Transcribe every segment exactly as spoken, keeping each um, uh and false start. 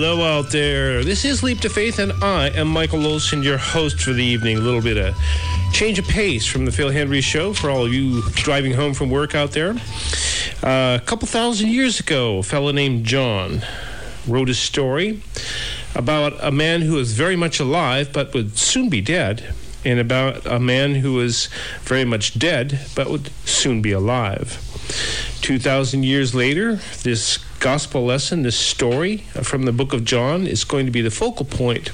Hello out there. This is Leap to Faith, and I am Michael Olson, your host for the evening. A little bit of change of pace from the Phil Hendry Show for all of you driving home from work out there. Uh, a couple thousand years ago, a fellow named John wrote a story about a man who was very much alive but would soon be dead, and about a man who was very much dead but would soon be alive. Two thousand years later, this gospel lesson, this story from the book of John, is going to be the focal point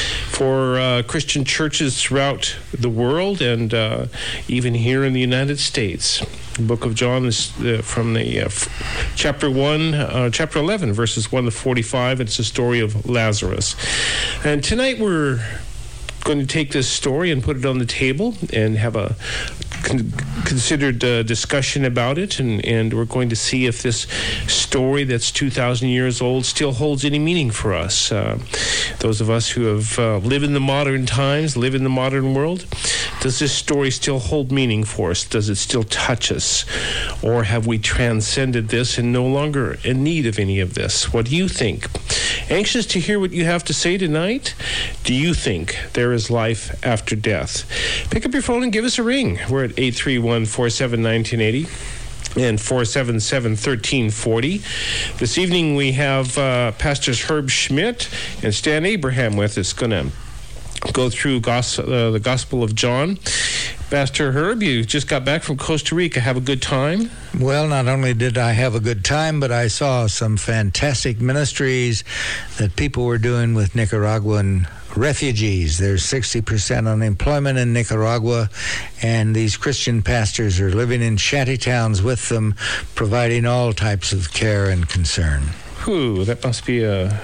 for uh, Christian churches throughout the world and uh, even here in the United States. The book of John is uh, from the uh, f- chapter one, uh, chapter eleven, verses one to forty-five. It's the story of Lazarus. And tonight we're going to take this story and put it on the table and have a con- considered uh, discussion about it, and, and we're going to see if this story that's two thousand years old still holds any meaning for us. Uh, those of us who have uh, lived in the modern times, live in the modern world, does this story still hold meaning for us? Does it still touch us? Or have we transcended this and no longer in need of any of this? What do you think? Anxious to hear what you have to say tonight? Do you think there is life after death? Pick up your phone and give us a ring. We're at eight three one, four seven one, nine eight zero and four seven seven, one three four zero. This evening we have uh, Pastors Herb Schmidt and Stan Abraham with us, going to go through gos- uh, the Gospel of John. Pastor Herb, you just got back from Costa Rica. Have a good time? Well, not only did I have a good time, but I saw some fantastic ministries that people were doing with Nicaraguan refugees. There's sixty percent unemployment in Nicaragua, and these Christian pastors are living in shanty towns with them, providing all types of care and concern. Ooh, that must be a...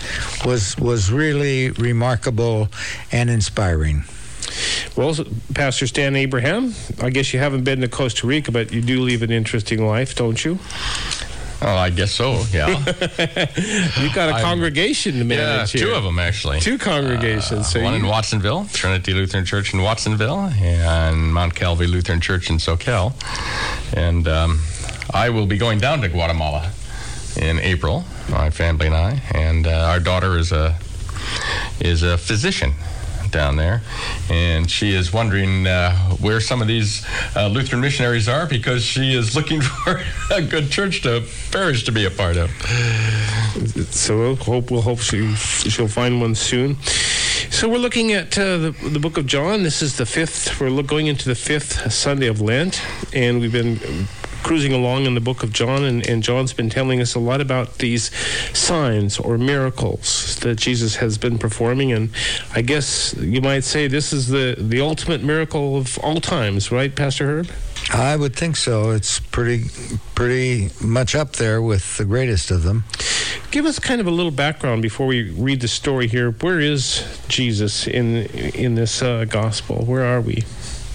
was was really remarkable and inspiring. Well, Pastor Stan Abraham, I guess you haven't been to Costa Rica, but you do live an interesting life, don't you? Oh, I guess so, yeah. You've got a I'm, congregation to manage yeah, here. two of them, actually. Two congregations. Uh, so one you... in Watsonville, Trinity Lutheran Church in Watsonville, and Mount Calvary Lutheran Church in Soquel. And um, I will be going down to Guatemala in April, my family and I, and uh, our daughter is a is a physician down there, and she is wondering uh, where some of these uh, Lutheran missionaries are, because she is looking for a good church to parish to be a part of. So we'll hope we'll hope she she'll find one soon. So we're looking at uh, the, the book of John. This is the fifth. We're look, going into the fifth Sunday of Lent, and we've been cruising along in the book of John, and, and John's been telling us a lot about these signs or miracles that Jesus has been performing, and I guess you might say this is the, the ultimate miracle of all times, right, Pastor Herb? I would think so. It's pretty pretty much up there with the greatest of them. Give us kind of a little background before we read the story here. Where is Jesus in in this uh, gospel? Where are we?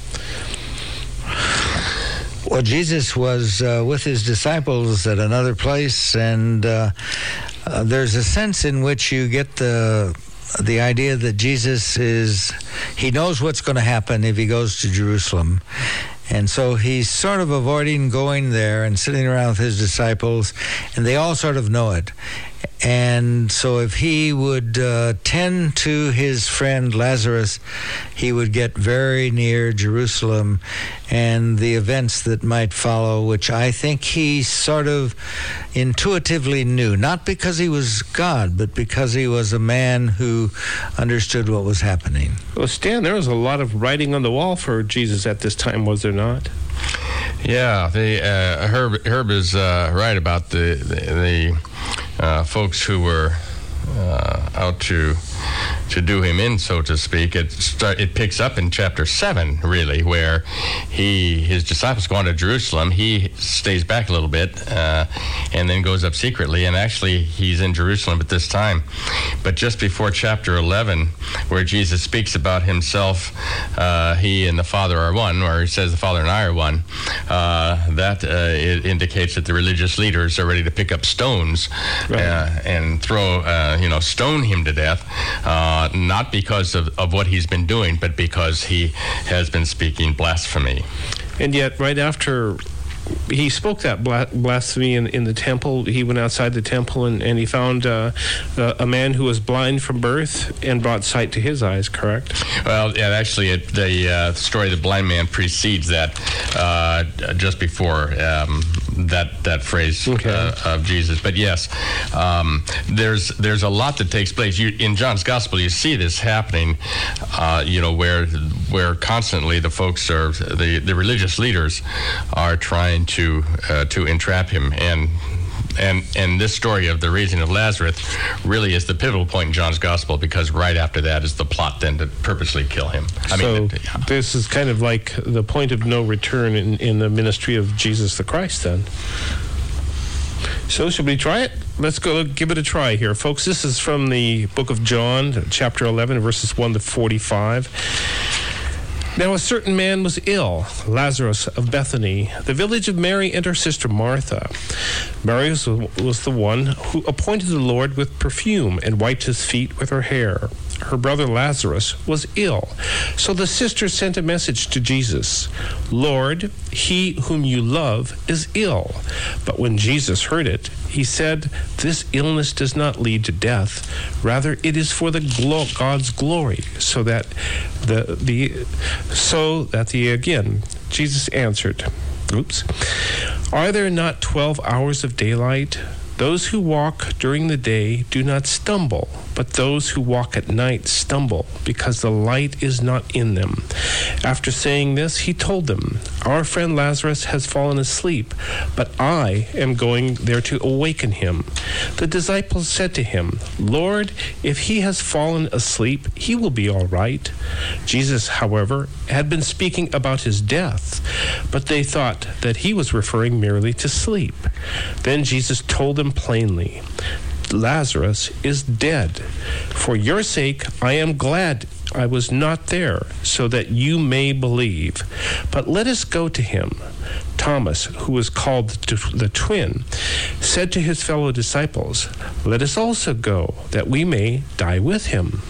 Well, Jesus was uh, with his disciples at another place, and uh, uh, there's a sense in which you get the the idea that Jesus is, he knows what's going to happen if he goes to Jerusalem. And so he's sort of avoiding going there and sitting around with his disciples, and they all sort of know it. And so if he would uh, tend to his friend Lazarus, he would get very near Jerusalem and the events that might follow, which I think he sort of intuitively knew, not because he was God, but because he was a man who understood what was happening. Well, Stan, there was a lot of writing on the wall for Jesus at this time, was there not? Yeah, the uh, Herb, Herb is uh, right about the the, the uh, folks who were uh, out to to do him in, so to speak. It start, it picks up in chapter seven, really, where he his disciples go on to Jerusalem. He stays back a little bit uh, and then goes up secretly, and actually he's in Jerusalem at this time. But just before chapter eleven, where Jesus speaks about himself, uh, he and the Father are one, or he says the Father and I are one, uh, that uh, it indicates that the religious leaders are ready to pick up stones right. uh, and throw, uh, you know, stone him to death. Uh, not because of, of what he's been doing, but because he has been speaking blasphemy. And yet, right after he spoke that blasphemy in, in the temple. He went outside the temple and, and he found uh, a man who was blind from birth and brought sight to his eyes, correct? Well, yeah, actually, it, the uh, story of the blind man precedes that, uh, just before um, that that phrase okay. uh, of Jesus. But yes, um, there's there's a lot that takes place. You, in John's Gospel, you see this happening, uh, you know, where where constantly the folks are, the, the religious leaders are trying to To, uh, to entrap him, and and and this story of the raising of Lazarus really is the pivotal point in John's Gospel, because right after that is the plot then to purposely kill him. I so mean, it, yeah. This is kind of like the point of no return in, in the ministry of Jesus the Christ then. So should we try it? Let's go give it a try here, folks. This is from the book of John, chapter eleven, verses one to forty-five. Now a certain man was ill, Lazarus of Bethany, the village of Mary and her sister Martha. Mary was, was the one who appointed the Lord with perfume and wiped his feet with her hair. Her brother Lazarus was ill. So the sisters sent a message to Jesus, "Lord, he whom you love is ill." But when Jesus heard it, he said, "This illness does not lead to death. Rather, it is for the glo- God's glory, so that the the so that the again." Jesus answered, "Oops, are there not twelve hours of daylight? Those who walk during the day do not stumble, but those who walk at night stumble, because the light is not in them." After saying this, he told them, "Our friend Lazarus has fallen asleep, but I am going there to awaken him." The disciples said to him, "Lord, if he has fallen asleep, he will be all right." Jesus, however, had been speaking about his death, but they thought that he was referring merely to sleep. Then Jesus told them plainly, "Lazarus is dead. For your sake, I am glad I was not there, so that you may believe. But let us go to him." Thomas, who was called the twin, said to his fellow disciples, "Let us also go, that we may die with him."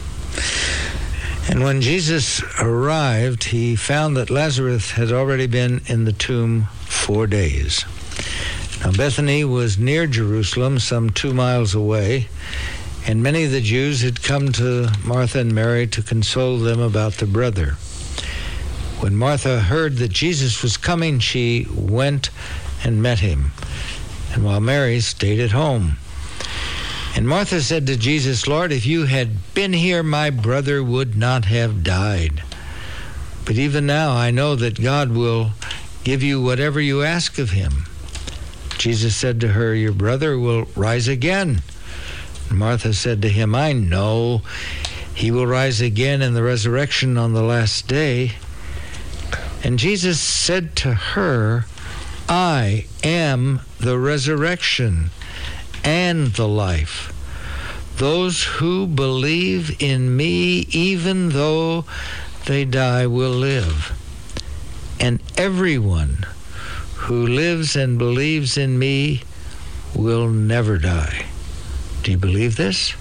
And when Jesus arrived, he found that Lazarus had already been in the tomb four days. Now Bethany was near Jerusalem, some two miles away, and many of the Jews had come to Martha and Mary to console them about their brother. When Martha heard that Jesus was coming, she went and met him, and while Mary stayed at home. And Martha said to Jesus, "Lord, if you had been here, my brother would not have died. But even now I know that God will give you whatever you ask of him." Jesus said to her, "Your brother will rise again." And Martha said to him, "I know he will rise again in the resurrection on the last day." And Jesus said to her, "I am the resurrection and the life. Those who believe in me, even though they die, will live. And everyone who lives and believes in me will never die. Do you believe this?"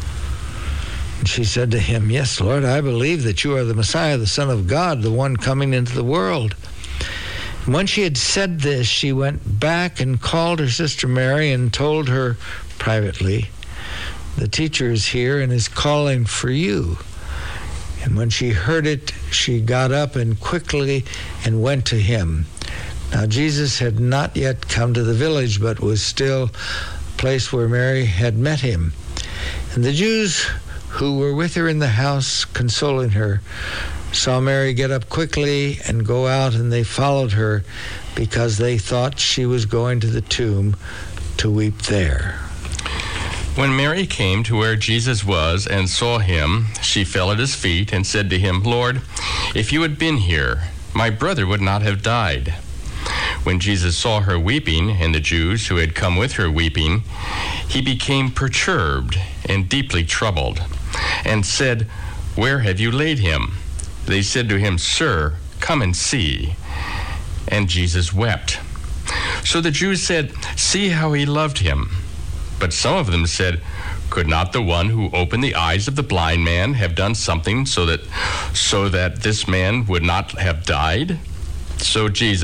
And she said to him, "Yes, Lord, I believe that you are the Messiah, the Son of God, the one coming into the world." And when she had said this, she went back and called her sister Mary and told her privately, "The teacher is here and is calling for you." And when she heard it, she got up and quickly and went to him. Now Jesus had not yet come to the village, but was still a place where Mary had met him. And the Jews who were with her in the house, consoling her, saw Mary get up quickly and go out, and they followed her because they thought she was going to the tomb to weep there. When Mary came to where Jesus was and saw him, she fell at his feet and said to him, "Lord, if you had been here, my brother would not have died." When Jesus saw her weeping, and the Jews who had come with her weeping, he became perturbed and deeply troubled, and said, "Where have you laid him?" They said to him, "Sir, come and see." And Jesus wept. So the Jews said, "See how he loved him." But some of them said, "Could not the one who opened the eyes of the blind man have done something so that so that this man would not have died?" So Jesus,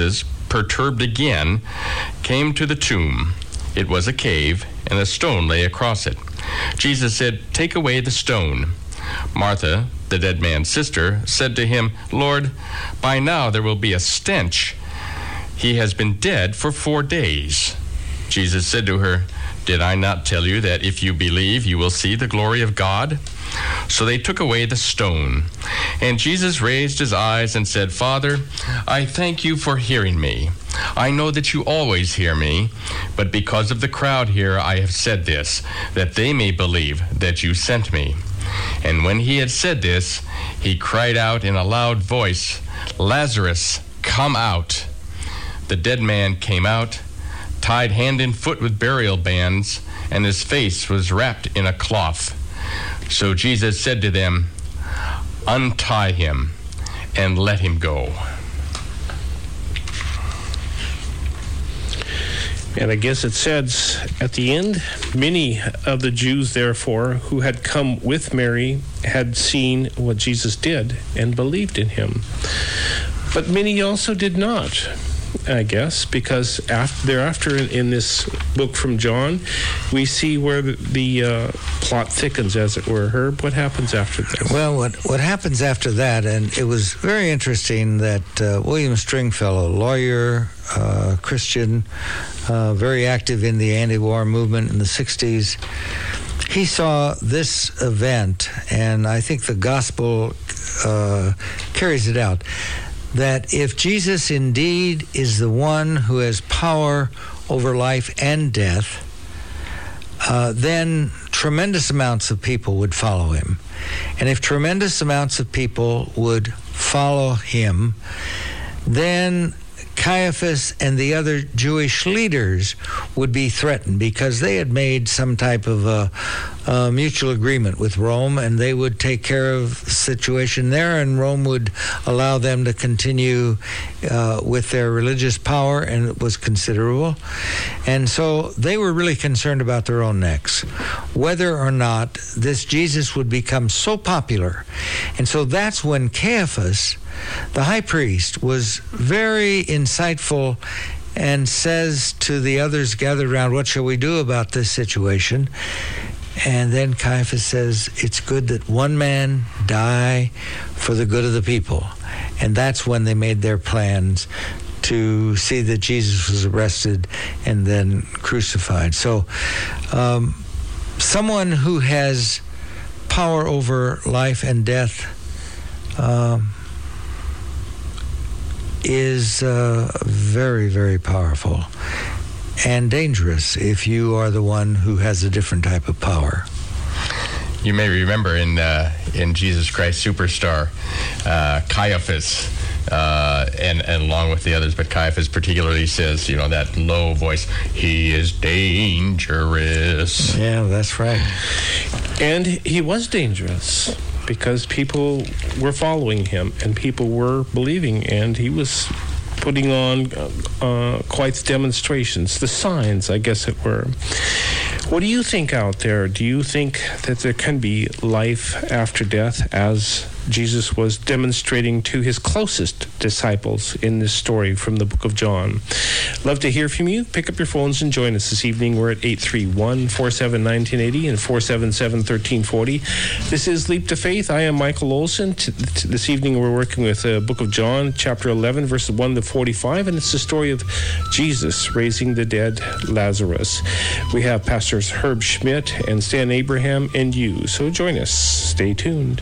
perturbed again, came to the tomb. It was a cave, and a stone lay across it. Jesus said, "Take away the stone." Martha, the dead man's sister, said to him, "Lord, by now there will be a stench. He has been dead for four days." Jesus said to her, "Did I not tell you that if you believe, you will see the glory of God?" So they took away the stone. And Jesus raised his eyes and said, "Father, I thank you for hearing me. I know that you always hear me, but because of the crowd here I have said this, that they may believe that you sent me." And when he had said this, he cried out in a loud voice, "Lazarus, come out." The dead man came out, tied hand and foot with burial bands, and his face was wrapped in a cloth. So Jesus said to them, "Untie him and let him go." And I guess it says at the end, many of the Jews, therefore, who had come with Mary had seen what Jesus did and believed in him. But many also did not, I guess, because after, thereafter in, in this book from John, we see where the, the uh, plot thickens, as it were. Herb, what happens after this? Well, what what happens after that, and it was very interesting that uh, William Stringfellow, lawyer, uh, Christian, uh, very active in the anti-war movement in the sixties, he saw this event, and I think the gospel uh, carries it out, that if Jesus indeed is the one who has power over life and death, uh, then tremendous amounts of people would follow him. And if tremendous amounts of people would follow him, then Caiaphas and the other Jewish leaders would be threatened, because they had made some type of a, a mutual agreement with Rome, and they would take care of the situation there, and Rome would allow them to continue uh, with their religious power, and it was considerable. And so they were really concerned about their own necks, whether or not this Jesus would become so popular. And so that's when Caiaphas, the high priest, was very insightful and says to the others gathered around, "What shall we do about this situation?" And then Caiaphas says, "It's good that one man die for the good of the people." And that's when they made their plans to see that Jesus was arrested and then crucified. So um, someone who has power over life and death um, is uh, very, very powerful and dangerous if you are the one who has a different type of power. You may remember in uh, in Jesus Christ Superstar, uh, Caiaphas, uh, and, and along with the others, but Caiaphas particularly says, you know, that low voice, "He is dangerous." Yeah, that's right. And he was dangerous, because people were following him and people were believing, and he was putting on uh, quite demonstrations, the signs, I guess it were. What do you think out there? Do you think that there can be life after death, as Jesus was demonstrating to his closest disciples in this story from the book of John? Love to hear from you. Pick up your phones and join us this evening. We're at eight three one, four seven one nine eight zero and four seven seven, one three four zero. This is Leap to Faith. I am Michael Olson. T- t- this evening we're working with the book of John, chapter eleven, verses one to forty-five, and it's the story of Jesus raising the dead Lazarus. We have Pastors Herb Schmidt and Stan Abraham and you, so join us. Stay tuned.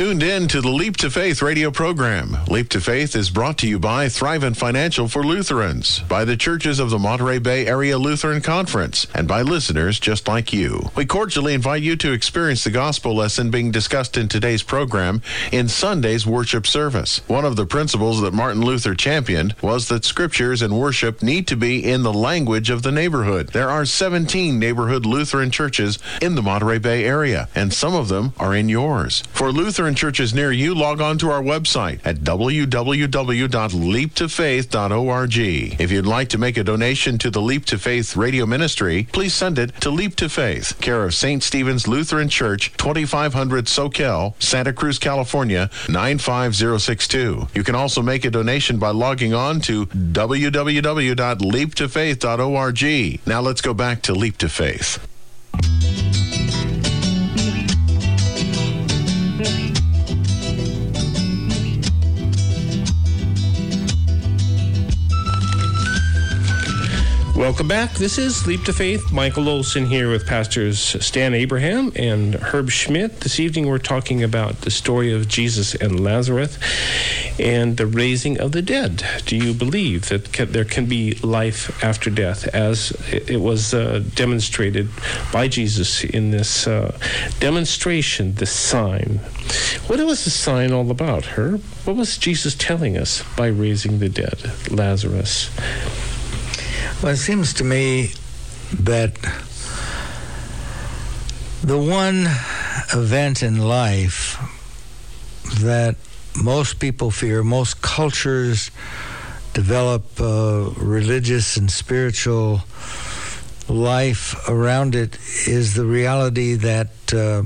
tuned in to the Leap to Faith radio program. Leap to Faith is brought to you by Thrivent Financial for Lutherans, by the Churches of the Monterey Bay Area Lutheran Conference, and by listeners just like you. We cordially invite you to experience the gospel lesson being discussed in today's program in Sunday's worship service. One of the principles that Martin Luther championed was that scriptures and worship need to be in the language of the neighborhood. There are seventeen neighborhood Lutheran churches in the Monterey Bay area, and some of them are in yours. For Lutheran churches near you, log on to our website at w w w dot leap to faith dot org. If you'd like to make a donation to the Leap to Faith radio ministry, please send it to Leap to Faith, care of Saint Stephen's Lutheran Church, twenty-five hundred Soquel, Santa Cruz, California, nine five zero six two. You can also make a donation by logging on to w w w dot leap to faith dot org. Now let's go back to Leap to Faith. Welcome back. This is Leap to Faith. Michael Olson here with Pastors Stan Abraham and Herb Schmidt. This evening we're talking about the story of Jesus and Lazarus and the raising of the dead. Do you believe that can, there can be life after death, as it was uh, demonstrated by Jesus in this uh, demonstration, this sign? What was the sign all about, Herb? What was Jesus telling us by raising the dead, Lazarus? Well, it seems to me that the one event in life that most people fear, most cultures develop uh, religious and spiritual life around it, is the reality that uh,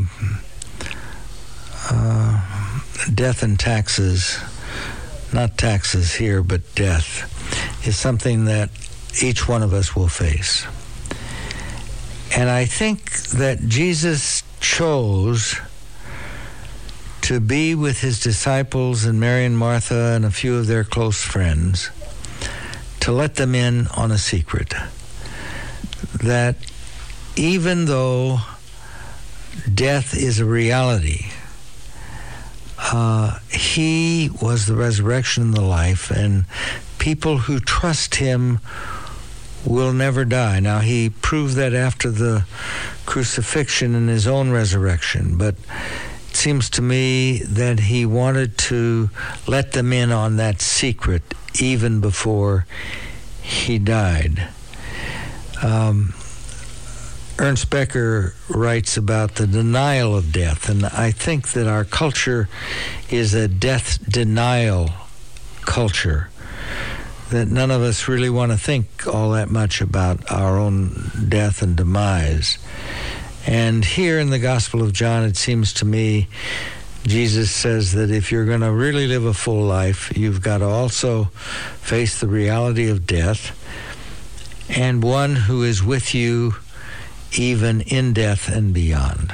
uh, death and taxes, not taxes here, but death, is something that each one of us will face. And I think that Jesus chose to be with his disciples and Mary and Martha and a few of their close friends, to let them in on a secret. That even though death is a reality, uh, he was the resurrection and the life, and people who trust him will never die. Now, he proved that after the crucifixion and his own resurrection, but it seems to me that he wanted to let them in on that secret even before he died. Um, Ernst Becker writes about the denial of death, and I think that our culture is a death denial culture, that none of us really want to think all that much about our own death and demise. And here in the Gospel of John, it seems to me, Jesus says that if you're going to really live a full life, you've got to also face the reality of death, and one who is with you even in death and beyond.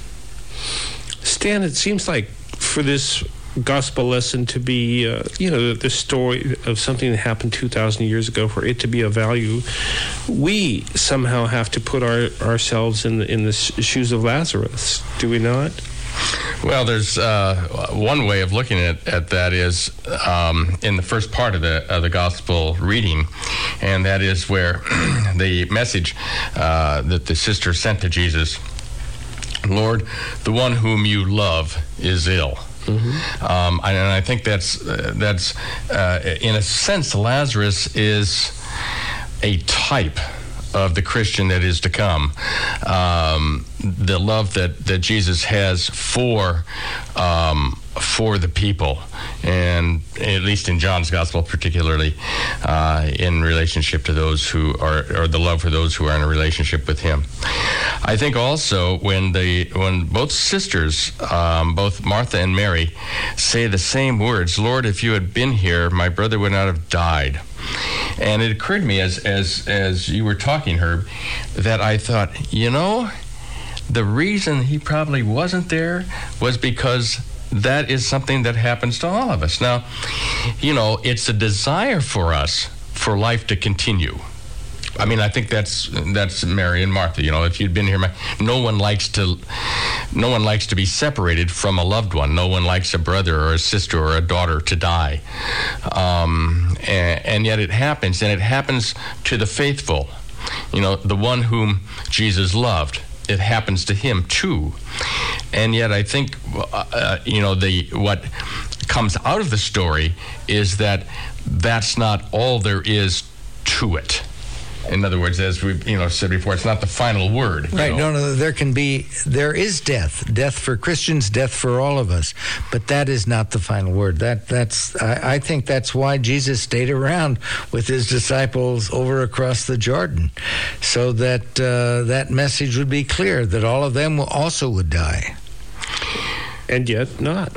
Stan, it seems like for this gospel lesson to be, uh, you know, the story of something that happened two thousand years ago, for it to be of value, we somehow have to put our, ourselves in the, in the shoes of Lazarus, do we not? Well, there's uh, one way of looking at, at that is um, in the first part of the of the gospel reading, and that is where the message uh, that the sister sent to Jesus, Lord, the one whom you love is ill. Mm-hmm. Um, and I think that's uh, that's uh, in a sense, Lazarus is a type of the Christian that is to come. Um, the love that, that Jesus has for um, for the people, and at least in John's gospel, particularly uh, in relationship to those who are, or the love for those who are in a relationship with him. I think also when the when both sisters, um, both Martha and Mary, say the same words, Lord, if you had been here, my brother would not have died. And it occurred to me as as as you were talking, Herb, that I thought, you know, the reason he probably wasn't there was because that is something that happens to all of us. Now, you know, it's a desire for us for life to continue. I mean, I think that's that's Mary and Martha. You know, if you'd been here, no one likes to, no one likes to be separated from a loved one. No one likes a brother or a sister or a daughter to die, um, and, and yet it happens, and it happens to the faithful. You know, the one whom Jesus loved. It happens to him too, and yet I think uh, you know the what comes out of the story is that that's not all there is to it. In other words, as we you know said before, it's not the final word. Right? know? No, no. There can be, there is death, death for Christians, death for all of us, but that is not the final word. That that's I, I think that's why Jesus stayed around with his disciples over across the Jordan, so that uh, that message would be clear that all of them also would die, and yet not.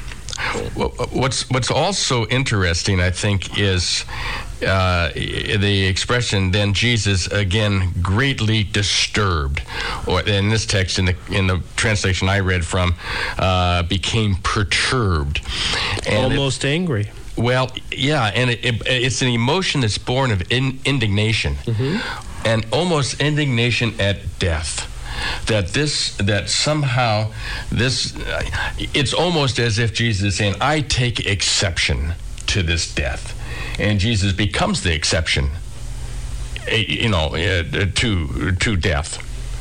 What's what's also interesting, I think, is uh, the expression. Then Jesus again greatly disturbed, or in this text, in the in the translation I read from, uh, became perturbed, and almost it, angry. Well, yeah, and it, it, it's an emotion that's born of in, indignation, mm-hmm. and almost indignation at death. That this, that somehow this, uh, it's almost as if Jesus is saying, I take exception to this death. And Jesus becomes the exception, you know, uh, to to death.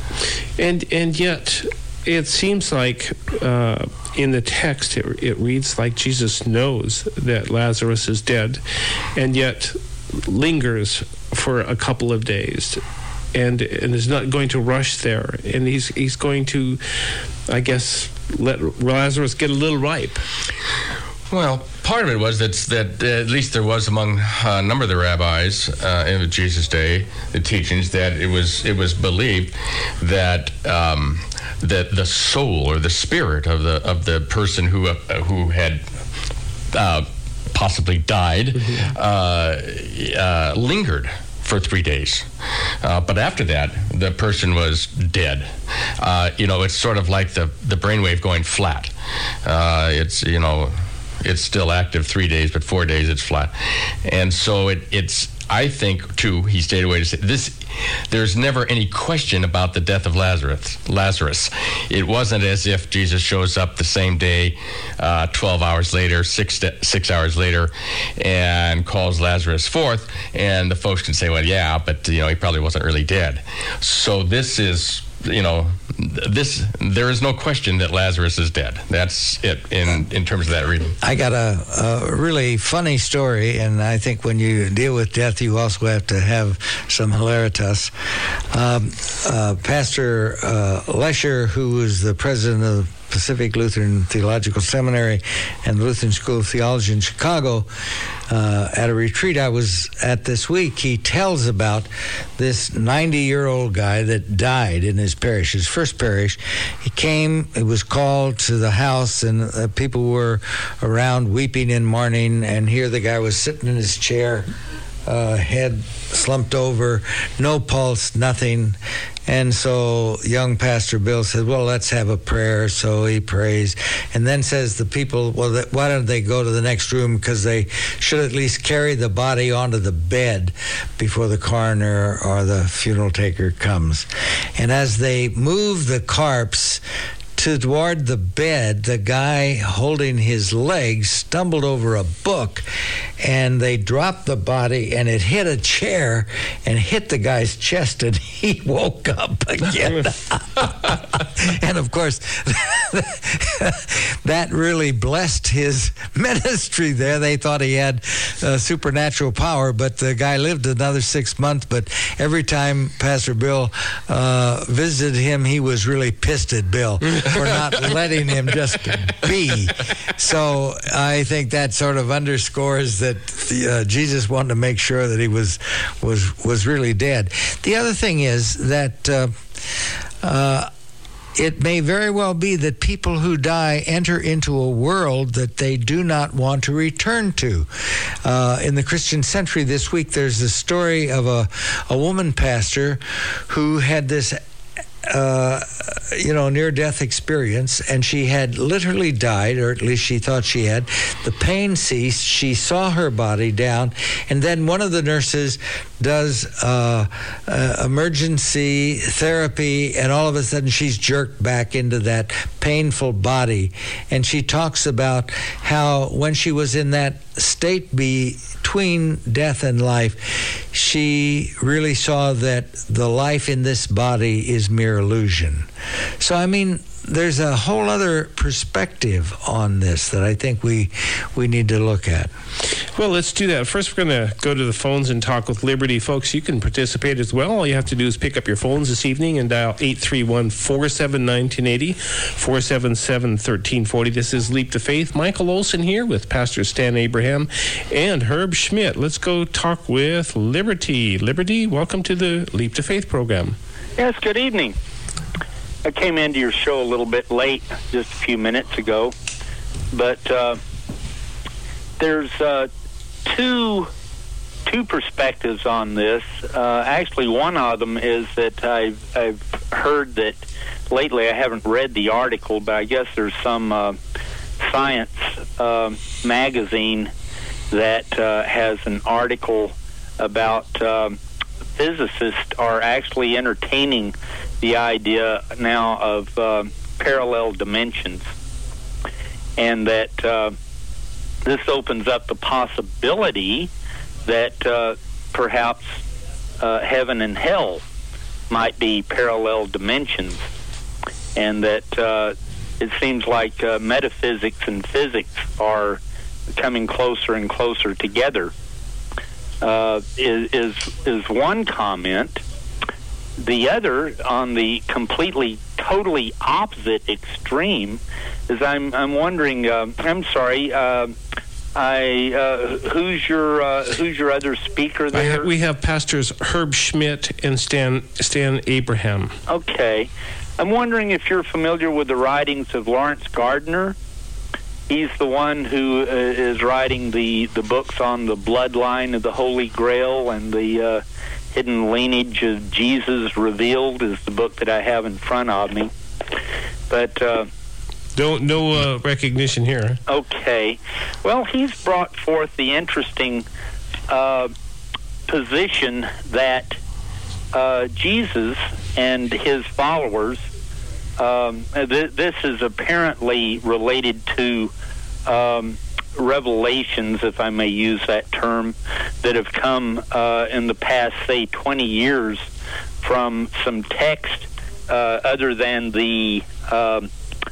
And and yet, it seems like uh, in the text, it, it reads like Jesus knows that Lazarus is dead, and yet lingers for a couple of days. And and is not going to rush there, and he's he's going to, I guess, let Lazarus get a little ripe. Well, part of it was that that uh, at least there was among a number of the rabbis uh, in Jesus' day, the teachings, that it was it was believed that um, that the soul or the spirit of the of the person who uh, who had uh, possibly died mm-hmm. uh, uh, lingered for three days. Uh, but after that, the person was dead. Uh, you know, it's sort of like the, the brainwave going flat. Uh, it's, you know, it's still active three days, but four days it's flat. And so it, it's, I think, too, he stayed away to say this. There's never any question about the death of Lazarus. Lazarus. It wasn't as if Jesus shows up the same day, uh, twelve hours later, six six hours later, and calls Lazarus forth, and the folks can say, "Well, yeah, but you know, he probably wasn't really dead." So this is, you know, this. There is no question that Lazarus is dead. That's it in in terms of that reading. I got a, a really funny story, and I think when you deal with death, you also have to have some hilaritas. Um, uh, Pastor uh, Lesher, who was the president of Pacific Lutheran Theological Seminary and Lutheran School of Theology in Chicago, uh, at a retreat I was at this week, he tells about this ninety-year-old guy that died in his parish, his first parish. He came, he was called to the house, and uh, people were around weeping and mourning, and here the guy was sitting in his chair, uh, head slumped over, no pulse, nothing. And so young Pastor Bill said, well, let's have a prayer. So he prays, and then says the people, well, why don't they go to the next room, because they should at least carry the body onto the bed before the coroner or the funeral taker comes. And as they move the corpse toward the bed, the guy holding his legs stumbled over a book, and they dropped the body, and it hit a chair and hit the guy's chest, and he woke up again. And of course, that really blessed his ministry there. They thought he had uh, supernatural power, but the guy lived another six months. But every time Pastor Bill uh, visited him, he was really pissed at Bill for not letting him just be. So I think that sort of underscores that the, uh, Jesus wanted to make sure that he was was was really dead. The other thing is that uh, uh, it may very well be that people who die enter into a world that they do not want to return to. Uh, in the Christian Century this week, there's a story of a, a woman pastor who had this uh, you know, near-death experience, and she had literally died, or at least she thought she had. The pain ceased. She saw her body down, and then one of the nurses does uh, uh, emergency therapy, and all of a sudden she's jerked back into that painful body. And she talks about how when she was in that state between death and life, she really saw that the life in this body is mere illusion. So, I mean, there's a whole other perspective on this that I think we we need to look at. Well, let's do that. First, we're going to go to the phones and talk with Liberty. Folks, you can participate as well. All you have to do is pick up your phones this evening and dial eight three one, four seven nine, one nine eight zero, four seven seven, one three four zero. This is Leap to Faith. Michael Olson here with Pastor Stan Abraham and Herb Schmidt. Let's go talk with Liberty. Liberty, welcome to the Leap to Faith program. Yes, good evening. I came into your show a little bit late, just a few minutes ago, but uh, there's uh, two two perspectives on this. Uh, actually, one of them is that I've, I've heard that lately, I haven't read the article, but I guess there's some uh, science uh, magazine that uh, has an article about um, physicists are actually entertaining the idea now of uh, parallel dimensions, and that uh, this opens up the possibility that uh, perhaps uh, heaven and hell might be parallel dimensions, and that uh, it seems like uh, metaphysics and physics are coming closer and closer together. Uh, is, is is one comment. The other, on the completely, totally opposite extreme, is I'm I'm wondering. Uh, I'm sorry. Uh, I uh, who's your uh, who's your other speaker there? We have, we have Pastors Herb Schmidt and Stan Stan Abraham. Okay, I'm wondering if you're familiar with the writings of Lawrence Gardner. He's the one who uh, is writing the, the books on the bloodline of the Holy Grail, and the uh, hidden lineage of Jesus revealed is the book that I have in front of me. But uh, don't no uh, recognition here. Okay, well, he's brought forth the interesting uh, position that uh, Jesus and his followers. Um, th- this is apparently related to um, revelations, if I may use that term, that have come uh, in the past, say, twenty years from some text uh, other than the, uh,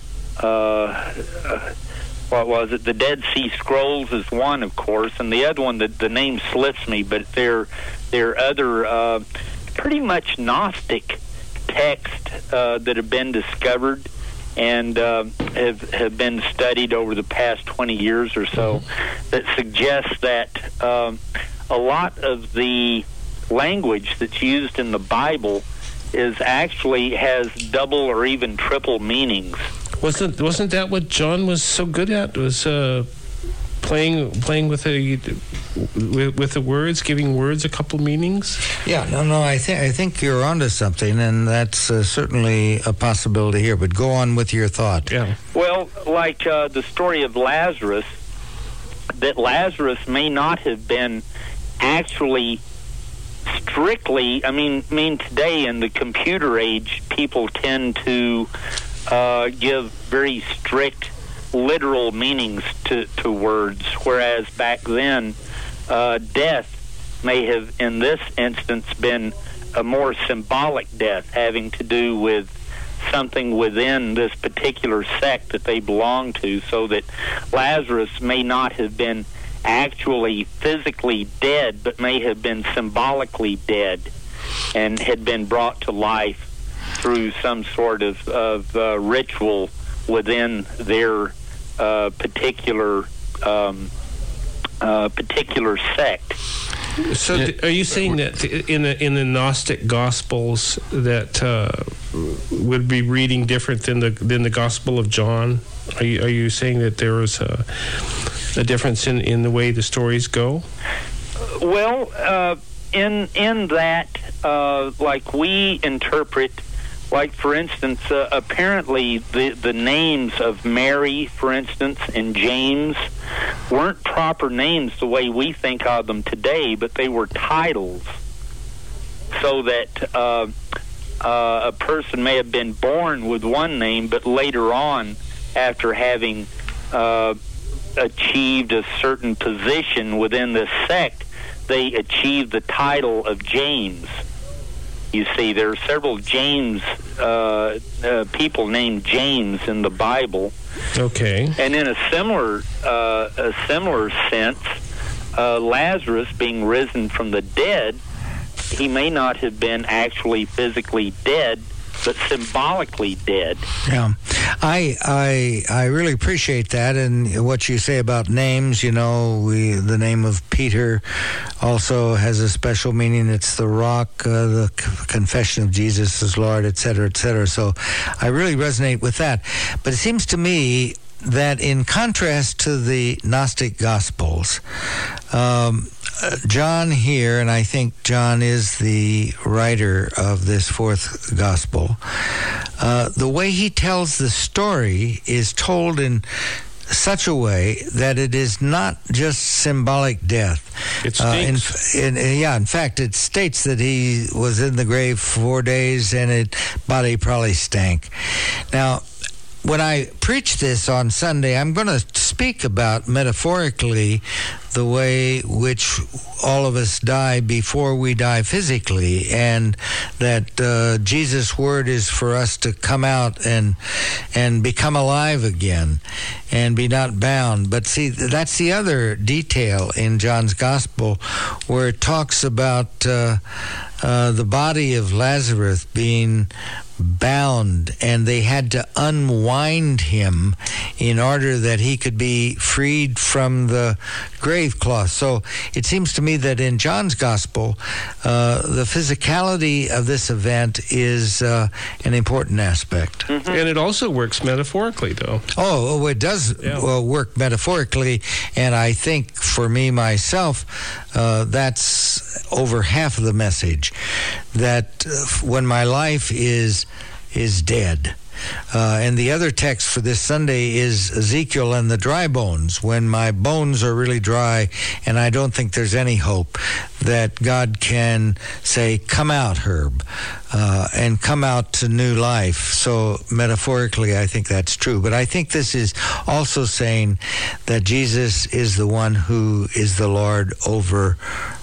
uh, what was it, the Dead Sea Scrolls is one, of course, and the other one, the, the name slips me, but they're, they're other uh, pretty much Gnostic text uh, that have been discovered and uh, have have been studied over the past twenty years or so, that suggests that um, a lot of the language that's used in the Bible is actually has double or even triple meanings. Wasn't wasn't that what John was so good at? Was uh, playing playing with a with, with the words, giving words a couple meanings? Yeah, no, no. I think I think you're onto something, and that's uh, certainly a possibility here. But go on with your thought. Yeah. Well, like uh, the story of Lazarus, that Lazarus may not have been actually strictly. I mean, I mean today in the computer age, people tend to uh, give very strict literal meanings to, to words, whereas back then, uh, death may have, in this instance, been a more symbolic death, having to do with something within this particular sect that they belong to, so that Lazarus may not have been actually physically dead, but may have been symbolically dead and had been brought to life through some sort of, of uh, ritual within their uh, particular um, uh, particular sect. So, yeah. Are you saying that in the in the Gnostic Gospels that uh, would be reading different than the than the Gospel of John? Are you are you saying that there is a, a difference in, in the way the stories go? Well, uh, in in that, uh, like we interpret like, for instance, uh, apparently the, the names of Mary, for instance, and James weren't proper names the way we think of them today, but they were titles, so that uh, uh, a person may have been born with one name, but later on, after having uh, achieved a certain position within the sect, they achieved the title of James. You see, there are several James uh, uh, people named James in the Bible. Okay. And in a similar uh, a similar sense, uh, Lazarus being risen from the dead, he may not have been actually physically dead, but symbolically dead. Yeah, I I I really appreciate that, and what you say about names. You know, we the name of Peter also has a special meaning. It's the rock, uh, the c- confession of Jesus as Lord, et cetera, et cetera. So I really resonate with that. But it seems to me that in contrast to the Gnostic Gospels, um, uh, John here, and I think John is the writer of this fourth Gospel, uh, the way he tells the story is told in such a way that it is not just symbolic death. It stinks. Uh, in, in, yeah, in fact, it states that he was in the grave four days and his body probably stank. Now, when I preach this on Sunday, I'm going to speak about metaphorically the way which all of us die before we die physically, and that uh, Jesus' word is for us to come out and and become alive again and be not bound. But see, that's the other detail in John's Gospel where it talks about uh, uh, the body of Lazarus being bound, and they had to unwind him in order that he could be freed from the grave cloth. So it seems to me that in John's Gospel, uh, the physicality of this event is uh, an important aspect. Mm-hmm. And it also works metaphorically, though. Oh, oh it does yeah. uh, work metaphorically, and I think for me myself, uh, that's over half of the message, that uh, when my life is is dead. Uh, and the other text for this Sunday is Ezekiel and the dry bones. When my bones are really dry and I don't think there's any hope, that God can say, come out, Herb, uh, and come out to new life. So metaphorically, I think that's true. But I think this is also saying that Jesus is the one who is the Lord over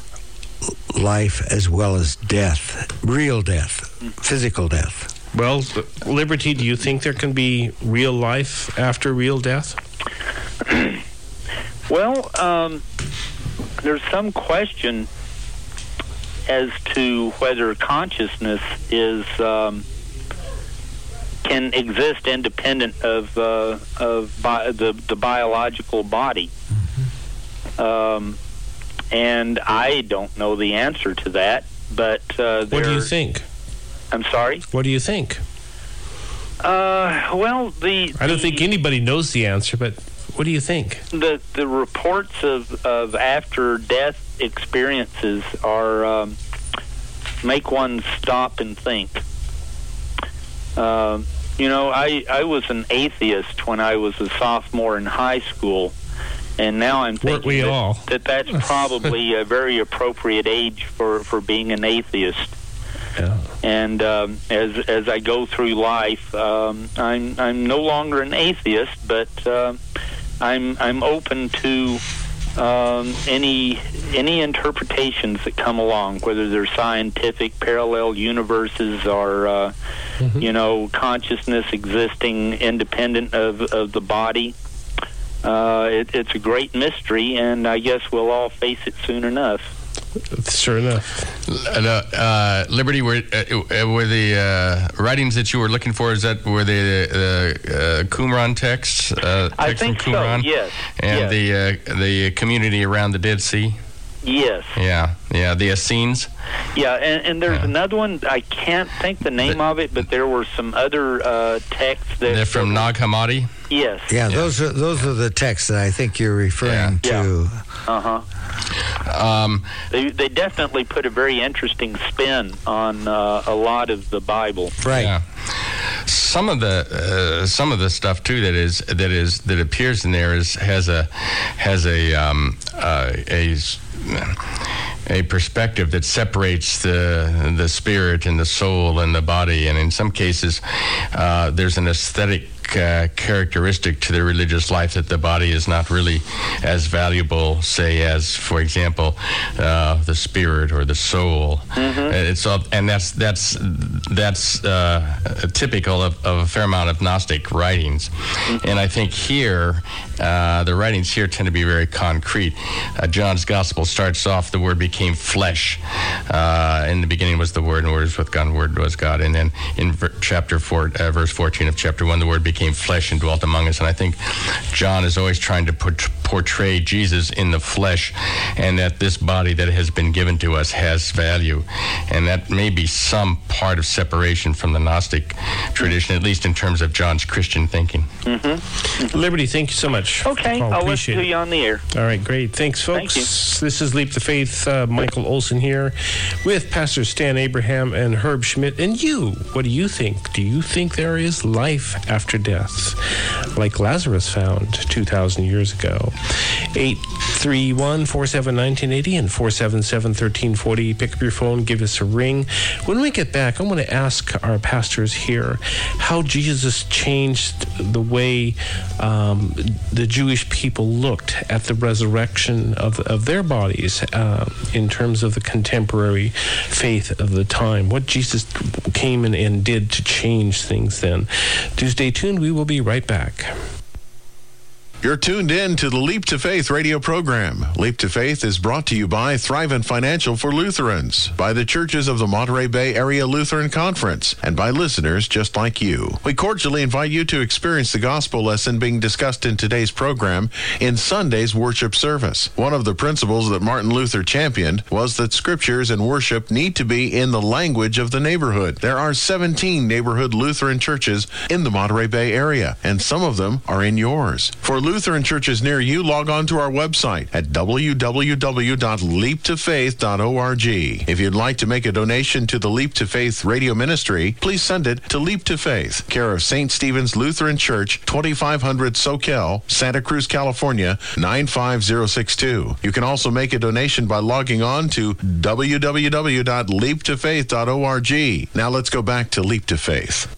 life as well as death, real death, physical death. Well, Liberty, do you think there can be real life after real death? Well, um, there's some question as to whether consciousness is um, can exist independent of uh, of bi- the the biological body, mm-hmm. um, and I don't know the answer to that. But uh, what do you think? I'm sorry? What do you think? Uh, well, the... I don't the, think anybody knows the answer, but what do you think? The the reports of, of after-death experiences are... Um, make one stop and think. Uh, you know, I, I was an atheist when I was a sophomore in high school, and now I'm thinking Weren't we that, all? that that's probably a very appropriate age for, for being an atheist. Yeah. And um, as as I go through life, um, I'm I'm no longer an atheist, but uh, I'm I'm open to um, any any interpretations that come along, whether they're scientific, parallel universes, or uh, mm-hmm. you know, consciousness existing independent of of the body. Uh, it, it's a great mystery, and I guess we'll all face it soon enough. Sure enough. Uh, uh, Liberty, were uh, were the uh, writings that you were looking for? Is that were they the uh, uh, Qumran texts? Uh, I text think from Qumran? so. Yes. And yes. the uh, the community around the Dead Sea. Yes. Yeah. Yeah. The Essenes. Yeah, and, and there's yeah. another one. I can't think the name the, of it, but there were some other uh, texts that. They're from Nag Hammadi. Yes. Yeah, yeah, those are those are the texts that I think you're referring yeah. to. Yeah. Uh huh. Um, they they definitely put a very interesting spin on uh, a lot of the Bible. Right. Yeah. some of the uh, some of the stuff too that is that is that appears in there is has a has a um, uh, a a perspective that separates the the spirit and the soul and the body, and in some cases uh, there's an aesthetic Uh, characteristic to the religious life that the body is not really as valuable, say, as, for example, uh, the spirit or the soul. Mm-hmm. It's all, and that's that's that's uh, typical of, of a fair amount of Gnostic writings. Mm-hmm. And I think here, uh, the writings here tend to be very concrete. Uh, John's Gospel starts off, the Word became flesh. Uh, in the beginning was the Word, and the Word was with God, and the Word was God. And then in ver- chapter four, uh, verse fourteen of chapter one, the Word became became flesh and dwelt among us. And I think John is always trying to put, portray Jesus in the flesh, and that this body that has been given to us has value. And that may be some part of separation from the Gnostic tradition, at least in terms of John's Christian thinking. Mm-hmm. Mm-hmm. Liberty, thank you so much. Okay, I'll listen to you on the air. All right, great. Thanks, folks. Thank you. This is Leap to Faith. Uh, Michael Olson here with Pastor Stan Abraham and Herb Schmidt. And you, what do you think? Do you think there is life after death, like Lazarus found two thousand years ago? eight three one, four seven, one nine eight zero and four seven seven, one three four zero. Pick up your phone, give us a ring. When we get back, I want to ask our pastors here how Jesus changed the way um, the Jewish people looked at the resurrection of, of their bodies uh, in terms of the contemporary faith of the time. What Jesus came in and did to change things then. Do stay tuned. We will be right back. You're tuned in to the Leap to Faith radio program. Leap to Faith is brought to you by Thrivent Financial for Lutherans, by the churches of the Monterey Bay Area Lutheran Conference, and by listeners just like you. We cordially invite you to experience the gospel lesson being discussed in today's program in Sunday's worship service. One of the principles that Martin Luther championed was that scriptures and worship need to be in the language of the neighborhood. There are seventeen neighborhood Lutheran churches in the Monterey Bay area, and some of them are in yours. For Lutheran churches near you, log on to our website at w w w dot leap to faith dot org. If you'd like to make a donation to the Leap to Faith radio ministry, please send it to Leap to Faith, care of Saint Stephen's Lutheran Church, twenty-five hundred Soquel, Santa Cruz, California, nine five zero six two. You can also make a donation by logging on to w w w dot leap to faith dot org. Now let's go back to Leap to Faith.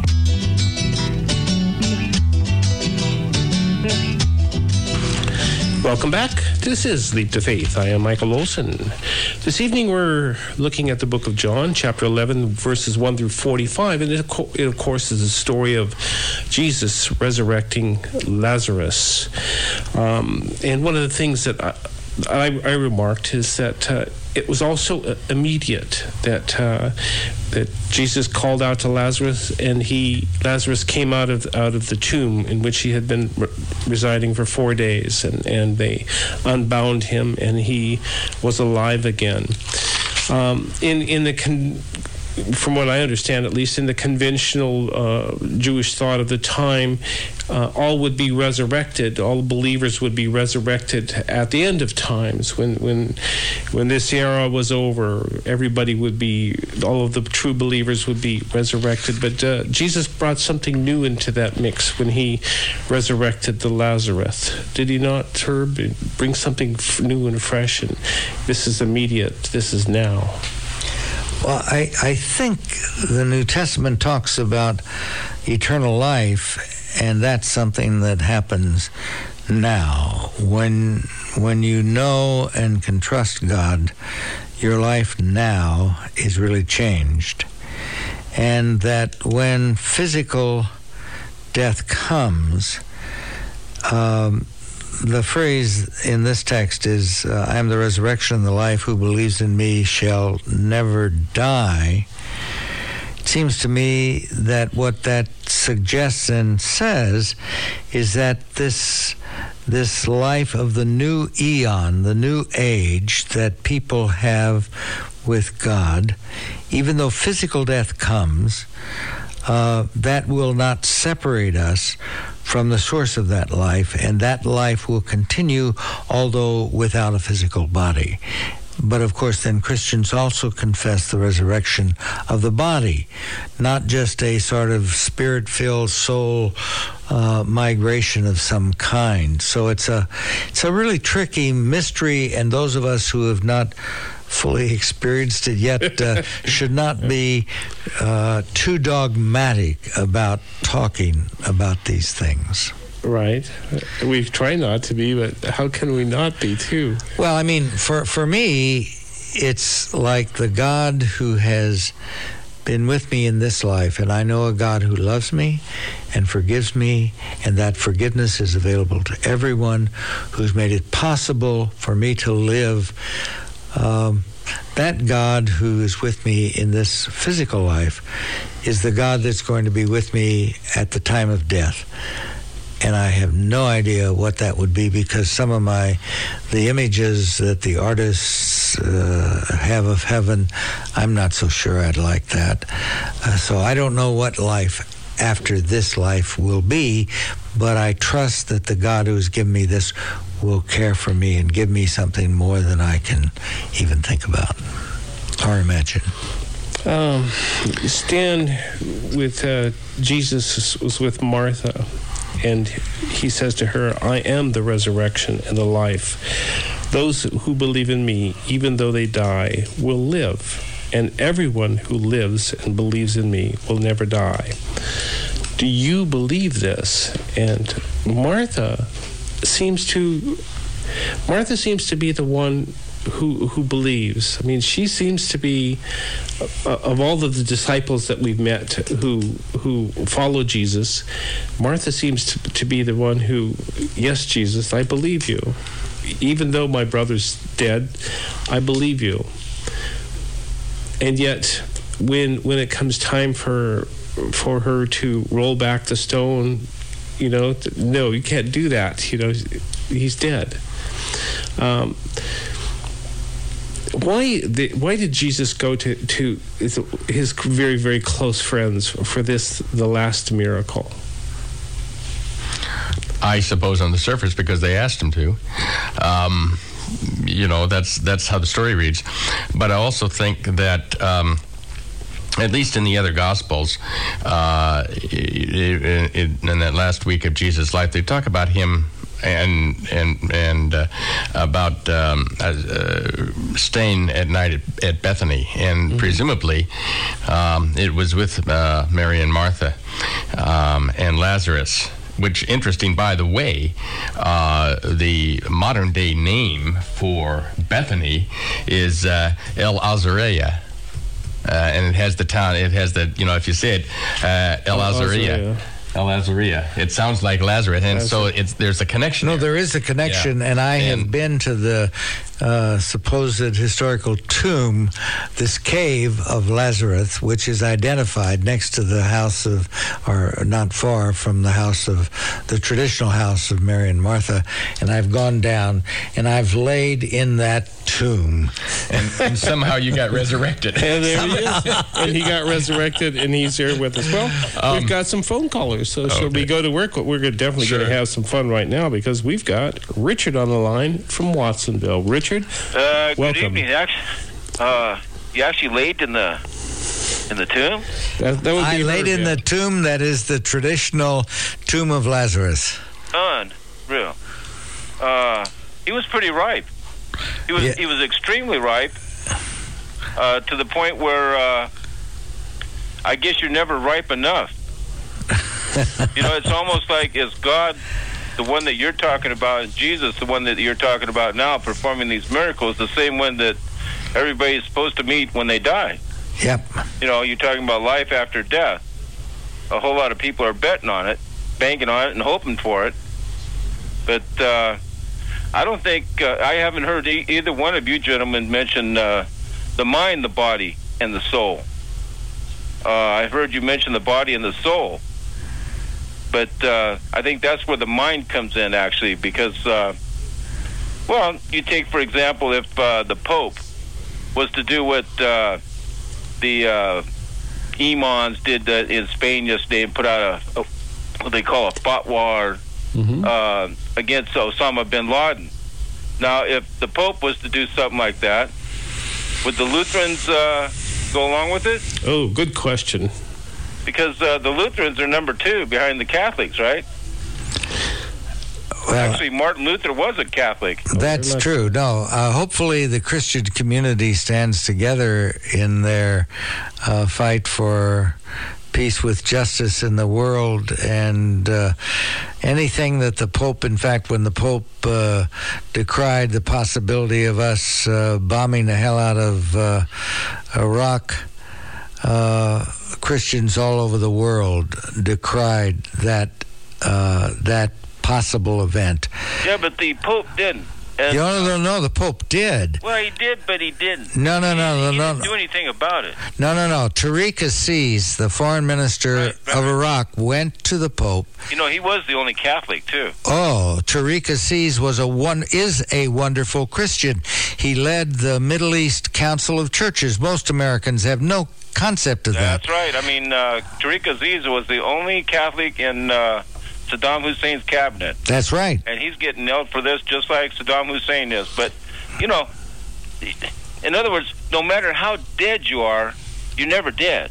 Welcome back. This is Leap to Faith. I am Michael Olson. This evening we're looking at the book of John, chapter eleven, verses one through forty-five, and it, of course, is a story of Jesus resurrecting Lazarus. Um, and one of the things that I, I, I remarked is that uh, it was also immediate, that uh, that Jesus called out to Lazarus, and he Lazarus came out of out of the tomb in which he had been re- residing for four days, and, and they unbound him, and he was alive again. Um, in in the con- from what I understand, at least in the conventional uh, Jewish thought of the time, uh, all would be resurrected. All believers would be resurrected at the end of times. When when when this era was over, everybody would be, all of the true believers would be resurrected. But uh, Jesus brought something new into that mix when he resurrected the Lazarus. Did he not, Herb? Bring something f- new and fresh, and this is immediate. This is now. Well, I, I think the New Testament talks about eternal life, and that's something that happens now. When when you know and can trust God, your life now is really changed. And that when physical death comes, um, the phrase in this text is, uh, I am the resurrection and the life. Who believes in me shall never die. It seems to me that what that suggests and says is that this this life of the new eon, the new age that people have with God, even though physical death comes, uh, that will not separate us from the source of that life, and that life will continue, although without a physical body. But of course, then Christians also confess the resurrection of the body, not just a sort of spirit-filled soul uh, migration of some kind. So it's a it's a really tricky mystery, and those of us who have not fully experienced it yet uh, should not be uh, too dogmatic about talking about these things. Right. We try not to be, but how can we not be, too? Well, I mean, for, for me, it's like the God who has been with me in this life, and I know a God who loves me and forgives me, and that forgiveness is available to everyone, who's made it possible for me to live. Um, that God who is with me in this physical life is the God that's going to be with me at the time of death. And I have no idea what that would be, because some of my, the images that the artists uh, have of heaven, I'm not so sure I'd like that. Uh, so I don't know what life after this life will be, but I trust that the God who's given me this will care for me and give me something more than I can even think about or imagine. Um, Stan, with uh, Jesus was with Martha, and he says to her, I am the resurrection and the life. Those who believe in me, even though they die, will live. And everyone who lives and believes in me will never die. Do you believe this? And Martha seems to Martha seems to be the one who who believes. I mean, she seems to be, uh, of all of the disciples that we've met who who follow Jesus, Martha seems to, to be the one who, yes, Jesus, I believe you. Even though my brother's dead, I believe you. And yet, when when it comes time for for her to roll back the stone, you know, no, you can't do that. You know, he's dead. Um, why the, why did Jesus go to to his, his very very close friends for this, the last miracle? I suppose on the surface because they asked him to. Um, you know, that's that's how the story reads. But I also think that, um, at least in the other Gospels, uh, in, in that last week of Jesus' life, they talk about him and and and uh, about um, uh, staying at night at, at Bethany, and mm-hmm. presumably um, it was with uh, Mary and Martha um, and Lazarus. Which, interesting, by the way, uh, the modern-day name for Bethany is uh, El Azariah. Uh, and it has the town, it has the, you know, if you say it, uh, El Azariah. El Azariah. It sounds like Lazarus, and so it's there's a connection. No, there, there is a connection, yeah. and I and, have been to the uh, supposed historical tomb, this cave of Lazarus, which is identified next to the house of, or not far from the house of, the traditional house of Mary and Martha, and I've gone down, and I've laid in that tomb. And, and somehow you got resurrected. And there he is. And he got resurrected, and he's here with us. Well, um, we've got some phone callers. So okay. Should we go to work? We're definitely sure. going to have some fun right now because we've got Richard on the line from Watsonville. Richard, uh, good welcome. evening. Actually, uh, you actually laid in the in the tomb? That, that would I be laid her, in yeah. the tomb that is the traditional tomb of Lazarus. Unreal. Uh, he was pretty ripe. He was Yeah. he was extremely ripe uh, to the point where uh, I guess you're never ripe enough. You know, it's almost like, is God the one that you're talking about, and Jesus the one that you're talking about now, performing these miracles, the same one that everybody's supposed to meet when they die? Yep. You know, you're talking about life after death. A whole lot of people are betting on it, banking on it, and hoping for it. But uh, I don't think, uh, I haven't heard e- either one of you gentlemen mention uh, the mind, the body, and the soul. Uh, I heard you mention the body and the soul. But uh, I think that's where the mind comes in, actually, because, uh, well, you take, for example, if uh, the Pope was to do what uh, the uh, imams did uh, in Spain yesterday and put out a, a what they call a fatwa mm-hmm. uh, against Osama bin Laden. Now, if the Pope was to do something like that, would the Lutherans uh, go along with it? Oh, good question. Because uh, the Lutherans are number two behind the Catholics, right? Well, actually, Martin Luther was a Catholic. That's true. No, uh, hopefully the Christian community stands together in their uh, fight for peace with justice in the world, and uh, anything that the Pope, in fact, when the Pope uh, decried the possibility of us uh, bombing the hell out of uh, Iraq, uh, Christians all over the world decried that uh, that possible event. Yeah, but the Pope didn't. And, no, no, no, the Pope did. Well, he did, but he didn't. No, no, no, he, no, he no. didn't do anything about it. No, no, no. Tariq Aziz, the foreign minister Right, right. of Iraq, went to the Pope. You know, he was the only Catholic, too. Oh, Tariq Aziz was a one is a wonderful Christian. He led the Middle East Council of Churches. Most Americans have no concept of that. That's right. I mean, uh, Tariq Aziz was the only Catholic in uh, Saddam Hussein's cabinet. That's right. And he's getting nailed for this just like Saddam Hussein is. But, you know, in other words, no matter how dead you are, you're never dead.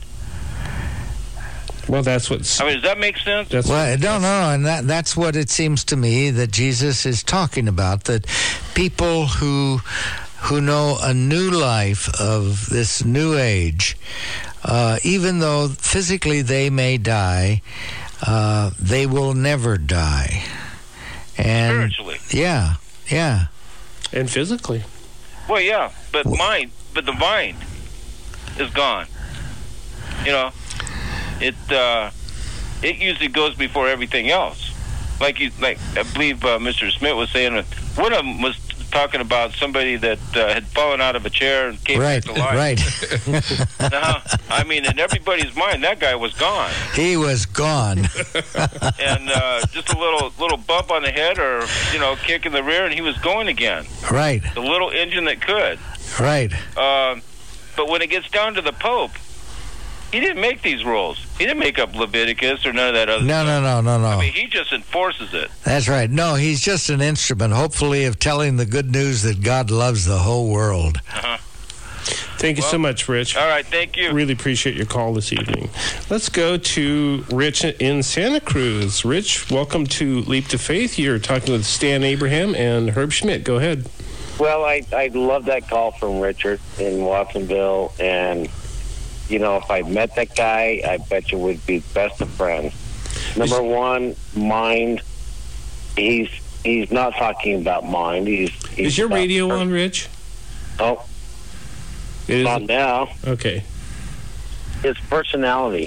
Well, that's what's... I mean, does that make sense? That's Well, no, no, and that, that's what it seems to me that Jesus is talking about, that people who who know a new life of this new age, uh, even though physically they may die, uh, they will never die. And Spiritually. Yeah, yeah. And physically. Well, yeah, but mind, but the mind is gone. You know, it uh, it usually goes before everything else. Like you, like I believe uh, Mister Smith was saying, uh, one of them was talking about somebody that uh, had fallen out of a chair and came Right, back to life. right. Now, I mean, in everybody's mind, that guy was gone, He was gone. and uh, just a little little bump on the head, or you know, kick in the rear, and he was going again. Right, The little engine that could. right. Uh, but when it gets down to the Pope, he didn't make these rules. He didn't make up Leviticus or none of that other No, stuff. no, no, no, no. I mean, he just enforces it. That's right. No, he's just an instrument, hopefully, of telling the good news that God loves the whole world. Uh-huh. Thank you Well, so much, Rich. All right, thank you. Really appreciate your call this evening. Let's go to Rich in Santa Cruz. Rich, welcome to Leap to Faith. You're talking with Stan Abraham and Herb Schmidt. Go ahead. Well, I I love that call from Richard in Watsonville, and you know, if I met that guy, I bet you we'd be best of friends. Number one, mind. He's he's not talking about mind. He's, he's Is your about radio per- on, Rich? Oh, It is. not now. Okay. His personality.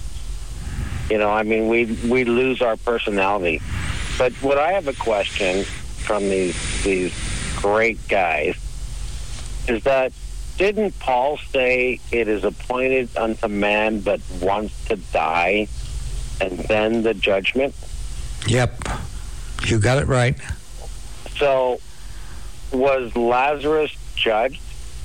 You know, I mean, we we lose our personality. But what I have a question from these these great guys is that, didn't Paul say it is appointed unto man but once to die and then the judgment? Yep. You got it right. So was Lazarus judged?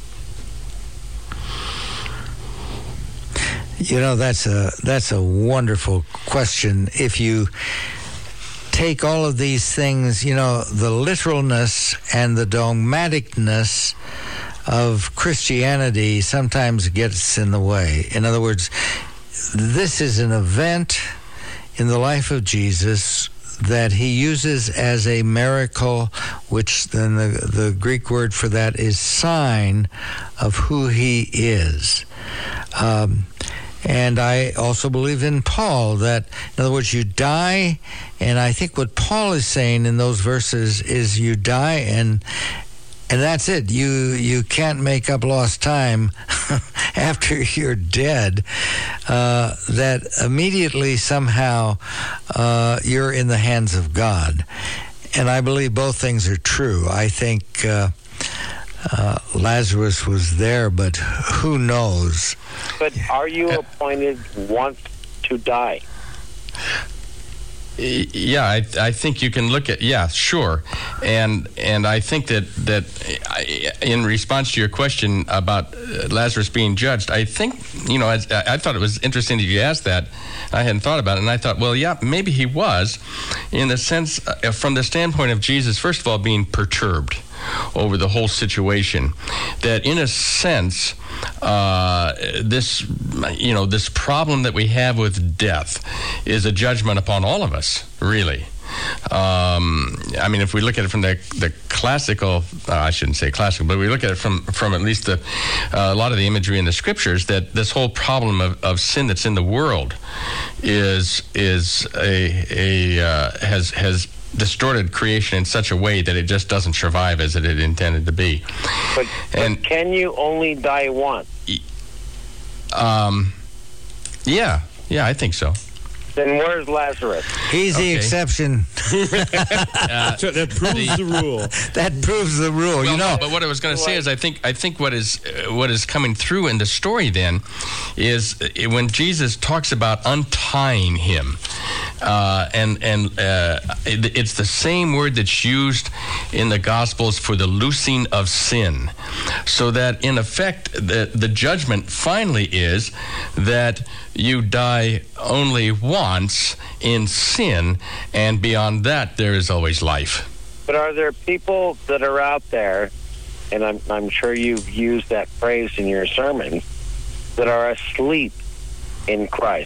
You know, that's a that's a wonderful question. If you take all of these things, you know, the literalness and the dogmaticness of Christianity sometimes gets in the way. In other words, this is an event in the life of Jesus that he uses as a miracle, which then the, the Greek word for that is sign of who he is. Um, and I also believe in Paul that, in other words, you die, and I think what Paul is saying in those verses is you die and And that's it. You you can't make up lost time after you're dead. Uh, that immediately somehow uh, you're in the hands of God. And I believe both things are true. I think uh, uh, Lazarus was there, but who knows? But are you appointed once to die? Yeah, I, I think you can look at, yeah, sure. And and I think that, that in response to your question about Lazarus being judged, I think, you know, I, I thought it was interesting that you asked that. I hadn't thought about it, and I thought, well, yeah, maybe he was, in the sense, uh, from the standpoint of Jesus, first of all, being perturbed. over the whole situation. That in a sense, uh, this, you know, this problem that we have with death is a judgment upon all of us, really. Um, I mean, if we look at it from the the classical, uh, I shouldn't say classical, but we look at it from, from at least the, uh, a lot of the imagery in the scriptures, that this whole problem of, of sin that's in the world is is a a uh, has has distorted creation in such a way that it just doesn't survive as it had intended to be. But, and but can you only die once? Um, yeah, yeah, I think so. Then where's Lazarus? He's the Okay. exception. Uh, So that proves the rule. That proves the rule. Well, you know, but what I was going to say is, I think I think what is uh, what is coming through in the story then is uh, when Jesus talks about untying him, uh, and and uh, it, it's the same word that's used in the Gospels for the loosing of sin, so that in effect the the judgment finally is that you die only once in sin, and beyond that there is always life. But are there people that are out there, and I'm, I'm sure you've used that phrase in your sermon, that are asleep in Christ?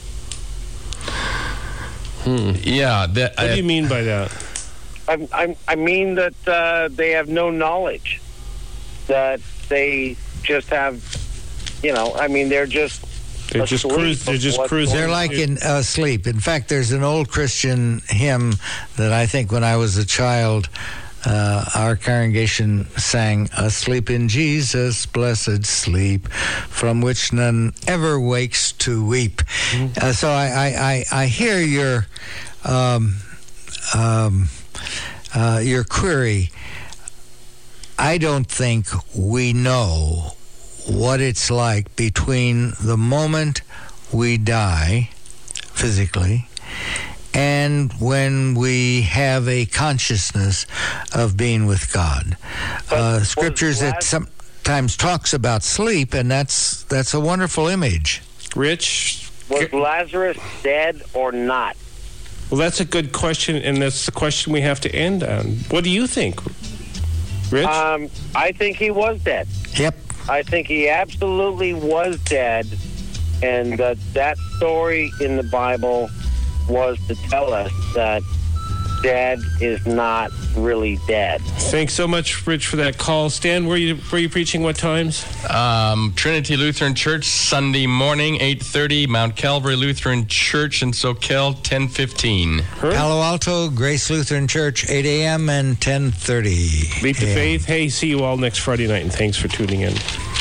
Hmm. Yeah. That, What do you mean by that? I, I, I mean that uh, they have no knowledge, that they just have, you know, I mean, they're just They're just asleep cruise. They're of just what's cruising. they're like in uh, sleep. In fact, there's an old Christian hymn that I think when I was a child, uh, our congregation sang, "Asleep in Jesus, blessed sleep, from which none ever wakes to weep." Mm-hmm. Uh, so I, I, I, I hear your um, um, uh, your query. I don't think we know what it's like between the moment we die physically and when we have a consciousness of being with God. Uh, scriptures that sometimes talks about sleep, and that's that's a wonderful image. Rich? Was Lazarus dead or not? Well, that's a good question, and that's the question we have to end on. What do you think, Rich? Um, I think he was dead. Yep. I think he absolutely was dead, and uh, that story in the Bible was to tell us that dead is not really dead. Thanks so much, Rich, for that call. Stan, were you were you preaching what times? Um, Trinity Lutheran Church, Sunday morning, eight thirty. Mount Calvary Lutheran Church in Soquel, ten fifteen. Palo Alto, Grace Lutheran Church, eight a.m. and ten thirty. Leap to Faith. Hey, see you all next Friday night, and thanks for tuning in.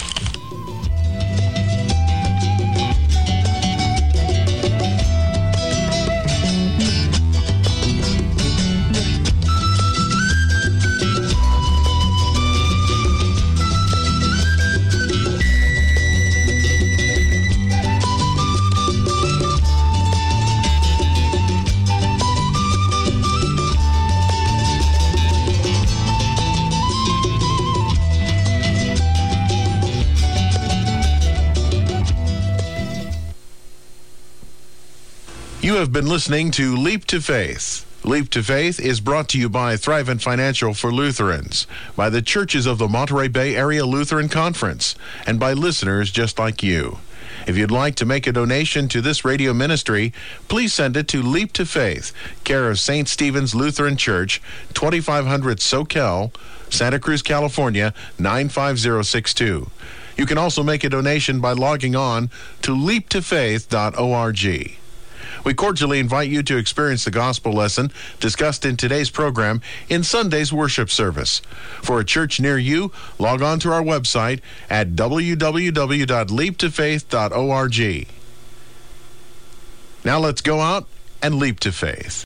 You have been listening to Leap to Faith. Leap to Faith is brought to you by Thrivent Financial for Lutherans, by the Churches of the Monterey Bay Area Lutheran Conference, and by listeners just like you. If you'd like to make a donation to this radio ministry, please send it to Leap to Faith, care of Saint Stephen's Lutheran Church, twenty-five hundred Soquel, Santa Cruz, California, nine five zero six two. You can also make a donation by logging on to leap to faith dot org. We cordially invite you to experience the gospel lesson discussed in today's program in Sunday's worship service. For a church near you, log on to our website at w w w dot leap to faith dot org. Now let's go out and leap to faith.